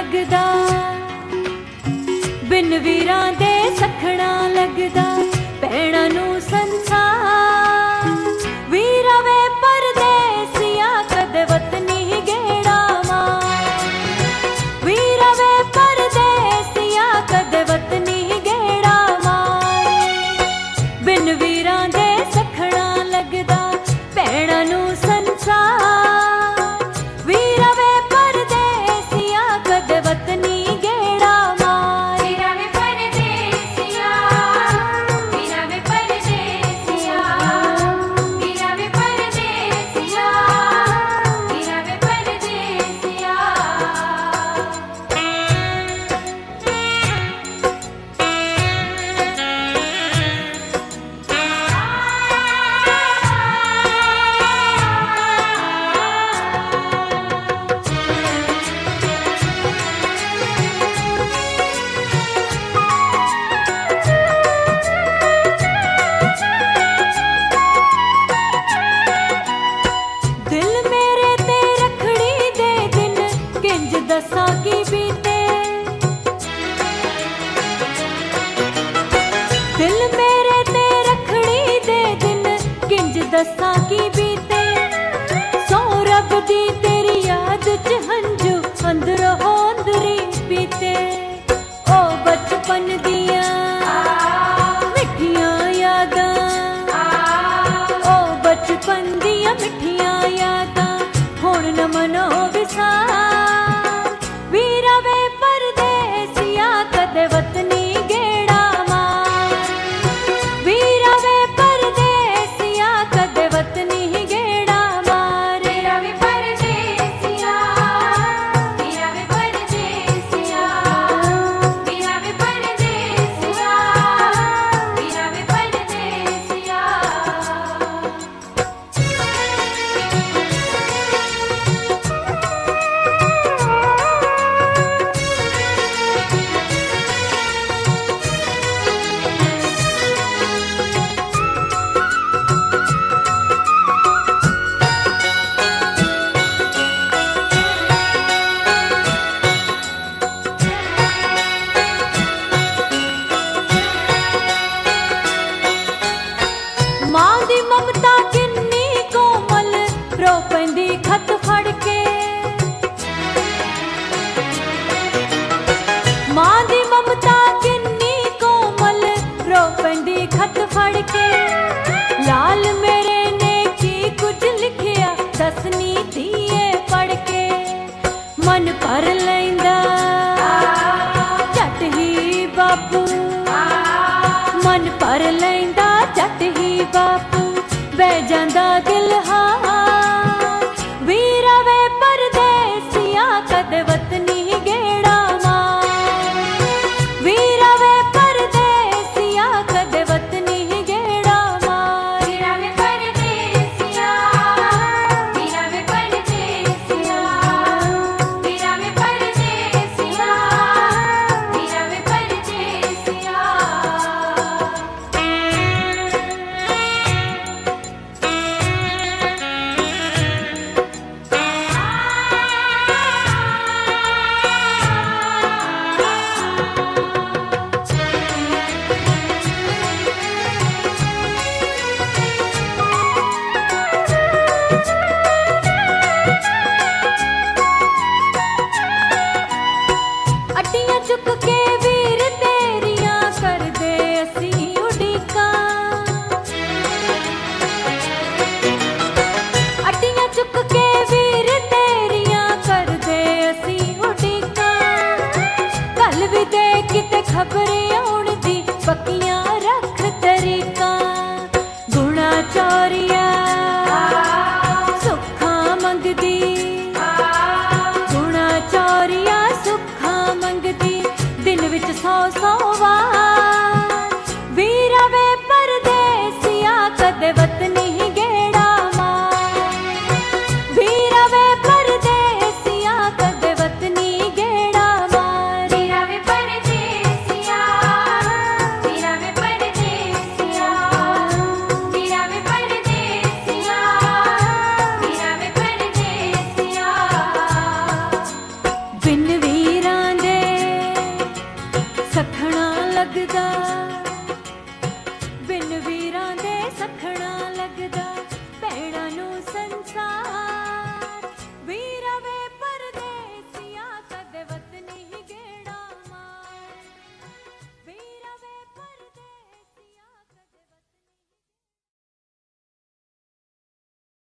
लगदा, बिन वीरां दे सखना लगदा, भैणां नूं संसार। वीरा वे परदेसिया कदे वतनी गेड़ा मार, वीरा वे परदेसिया कदे वतनी गेड़ा मार। बिन वीरां दे सखना लगदा, भैणां नूं संसार। वीरा वे परदेसिया कदे वतनी गेड़ा मार। वीरा वे परदेसिया, वीरा वे परदेसिया, वीरा वे परदेसिया, वीरा वे परदेसिया। दिल मेरे ते रखड़ी दे दिन किंज दसा की बीते, दिल मेरे ते रखड़ी दे दिन किंज दसा की बीते।